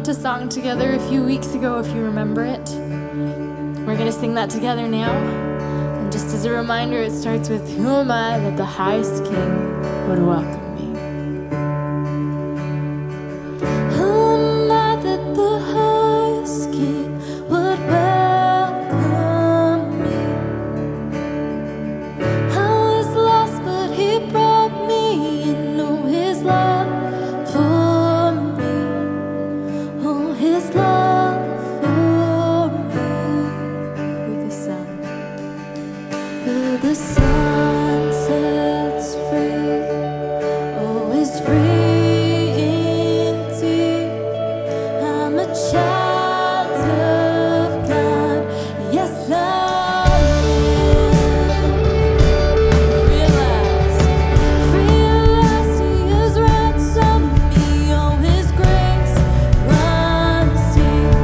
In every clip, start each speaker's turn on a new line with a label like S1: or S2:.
S1: a song together a few weeks ago, if you remember it. We're gonna sing that together now. And just as a reminder, it starts with, "Who am I that the highest king would welcome me?" Who am I that the highest king would welcome me? I was lost, but he brought me into his love for me. Oh, his love for me. Who the sun sets free, oh, is free indeed. I'm a child of God, yes I am. Realize He has ransomed me, oh, His grace runs deep.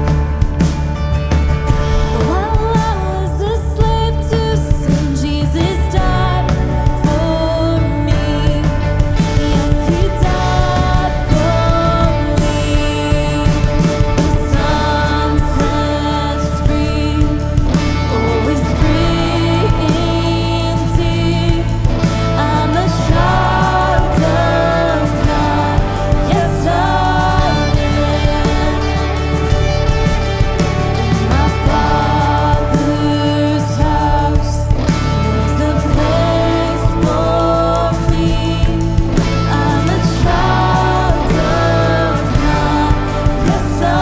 S1: While I was a slave to sin, Jesus died for me. Yes, He died for me. The Son sets free, oh, is free indeed. I'm a child of God, yes I am. My Father's house, there's a place for me. I'm a child of God, yes I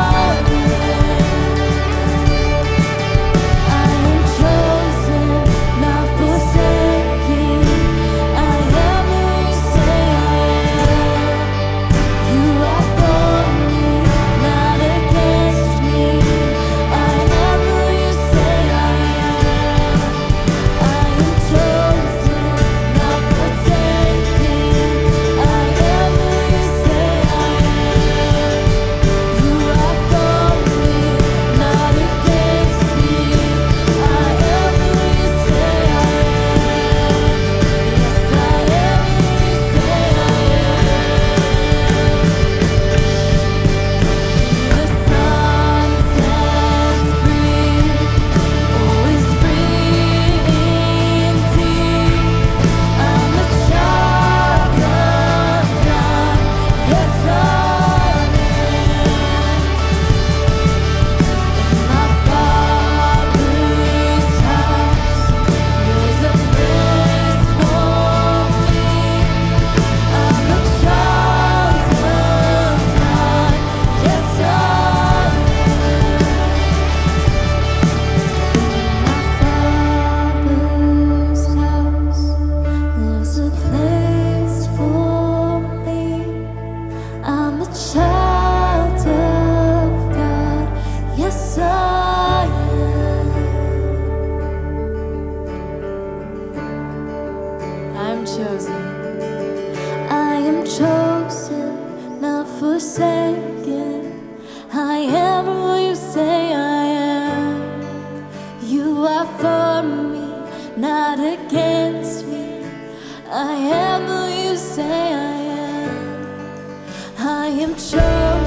S1: am. I am chosen, not forsaken. I am who you say I am. You are for me, not against me. I am who you say I am. I am chosen, not forsaken. I am who you say I am. You are for me, not against me. I am who you say I am. Yes, I am who you say I am. The sun sets free, oh, is free indeed. I'm a child of God, yes I am. In my Father's house, there's a place for me. I'm a child of God, yes I am. My Father's house, there's a place for me. I'm a child of God, yes I am. I'm chosen. I am chosen, not forsaken. I am who you say I am. You are for me, not against me. I am who you say I am. I am chosen.